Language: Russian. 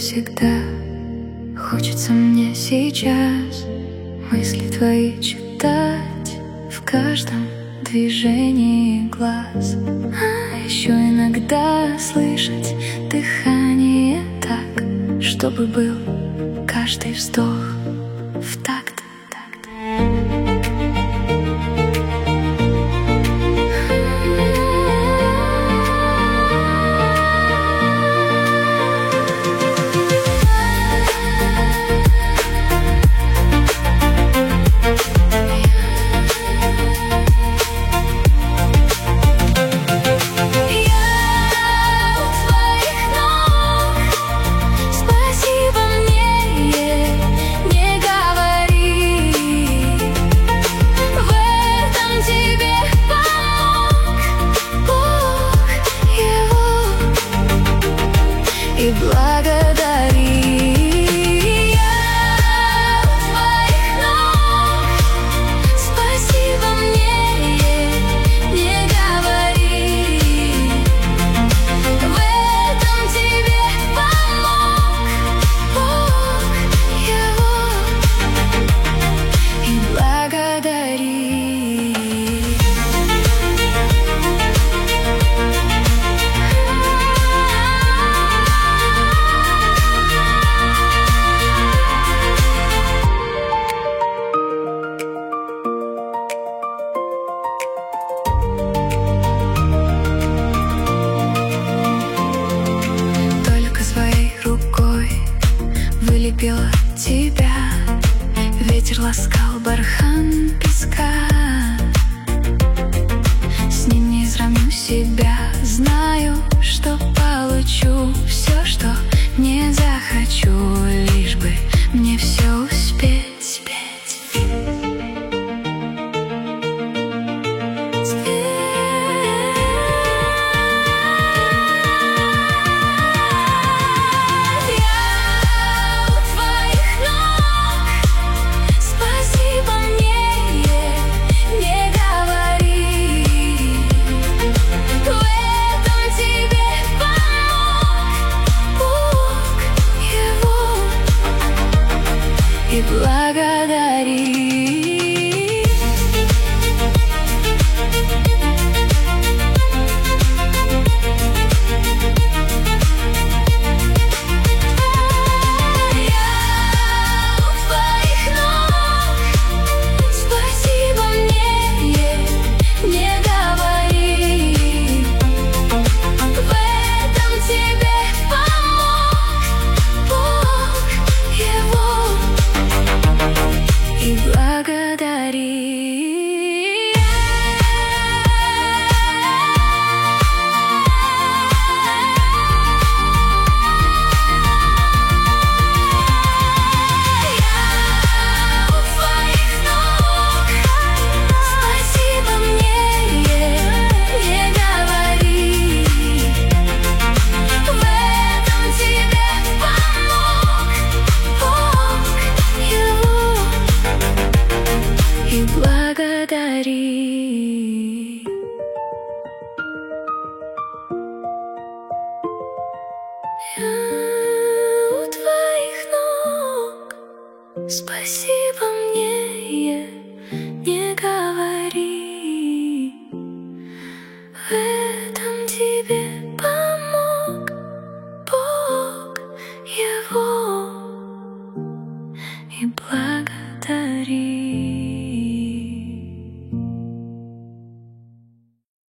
всегда. Хочется мне сейчас мысли твои читать в каждом движении глаз. А еще иногда слышать дыхание так, чтобы был каждый вздох в такт. И благодари. Я у твоих ног. Спасибо мне, не говори. В этом тебе помог Бог его. И благодари. Вылепила тебя, ветер ласкал бархан песка. С ним не изравню себя, знаю, что получу все, что не захочу, лишь бы мне все успеть. И благодари. Благодари. Я у твоих ног. Спасибо мне, не говори. В этом тебе помог Бог его. И благодари.